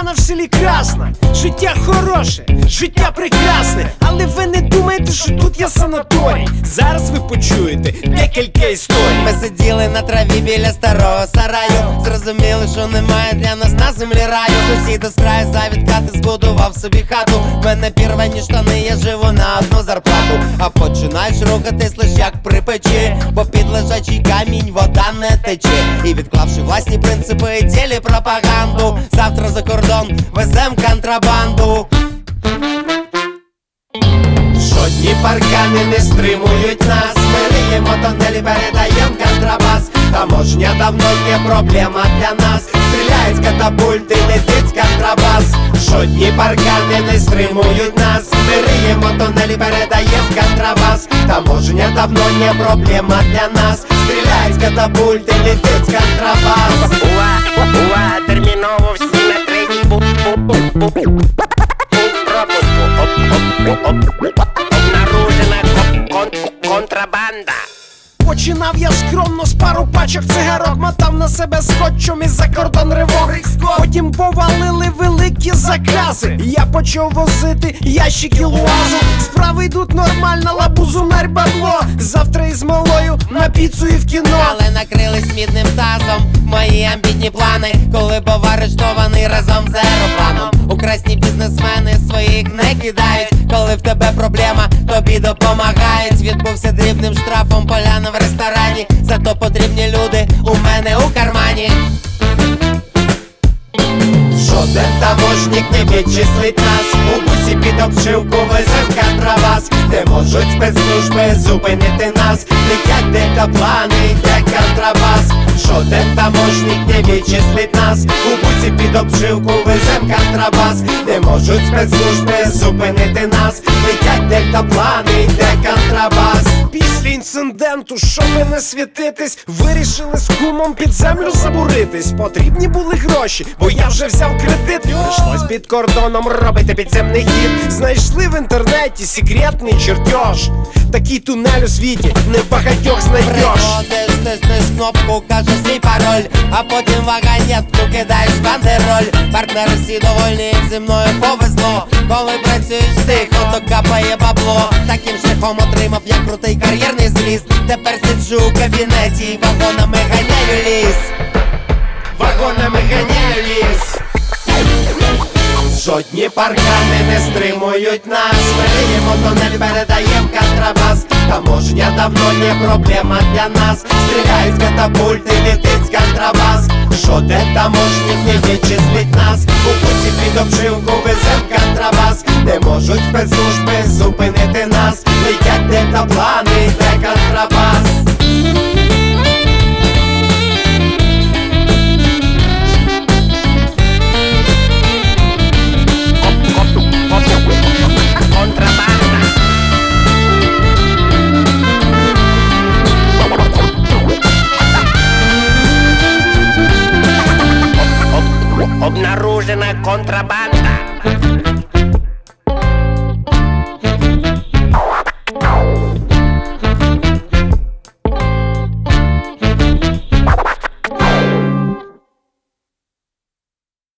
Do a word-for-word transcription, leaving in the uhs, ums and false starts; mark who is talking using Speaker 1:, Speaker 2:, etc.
Speaker 1: Охрана в селі красна, життя хороше, життя прекрасне. Але ви не думаєте, що тут є санаторій. Зараз ви почуєте декілька історій.
Speaker 2: Ми сиділи на траві біля старого сараю, зрозуміли, що немає для нас на землі раю. Сусід з краю за від хати збудував собі хату. В мене пірвані штани, я живу на одну зарплату. А починаєш рухатись лиш як при печі, бо під лежачий камінь вода не тече. І відклавши власні принципи, ділі пропаганду, завтра за кордон везем контрабанду. Жодні паркани не стримують нас. Ми риємо тонелі, передаєм контрабас. Таможня давно не проблема для нас. Стріляють з катапульти, летить контрабас. Жодні паркани не стримують нас. Ми риємо тонелі, передаєм контрабас. Таможня давно не проблема для нас. Стріляють з катапульти, летить контрабас.
Speaker 3: Уа, уа, терміново всі на тренінг. Пункт пропуску. Обнаружена контрабанда.
Speaker 1: Починав я скромно з пару пачок цигарок, мотав на себе скотчем і за кордон ривок. Потім повалили великі закази, я почав возити ящики луазу. Справи йдуть нормально, лабузу мерь бабло. Завтра із малою на піцу і в кіно.
Speaker 2: Але накрились мідним тазом мої амбітні плани, коли був арештований разом з аеропланом. Украсні бізнесмени своїх не кидають, коли в тебе проблема, тобі допомагають. Відбувся дрібним штрафом поляна в ресторані, зато потрібні люди у мене у кармані. Жоден таможник не відчислить нас. У бусі під обшивку везем контрабас. Не можуть спецслужби зупинити нас. Летять дельтаплани, йде контрабас. Жоден таможник не відчислить нас. У бусі під обшивку везем контрабас. Не можуть спецслужби зупинити нас. Летять дельтаплани, йде контрабас.
Speaker 1: Після інциденту, щоби не світитись, вирішили з кумом під землю забуритись. Потрібні були гроші, бо я вже взяв кредит. Прийшлось під кордоном робити підземний хід. Знайшли в інтернеті секретний чертеж. Такий тунель у світі не в багатьох знайдеш.
Speaker 2: Приходиш, тиснеш кнопку, кажеш свій пароль, а потім вагонетку кидаєш в бандероль. Партнери всі довольні, як зі мною повезло. Коли працюєш тихо, то капає бабло. Таким шляхом отримав я крутий кар'єрний зріст. Тепер сиджу у кабінеті і вагонами ганяю ліс. Вагонами ганяю ліс. Жодні паркани не стримують нас. Ми риємо тонель, передаєм контрабас. Таможня давно не проблема для нас. Стріляють з катапульти, летить контрабас. Жоден таможник не відчислить нас. У бусі під обшивку везем контрабас. Не можуть спецслужби зупинити нас. Летять дельтаплани, йде контрабас.
Speaker 3: Обнаружена контрабанда.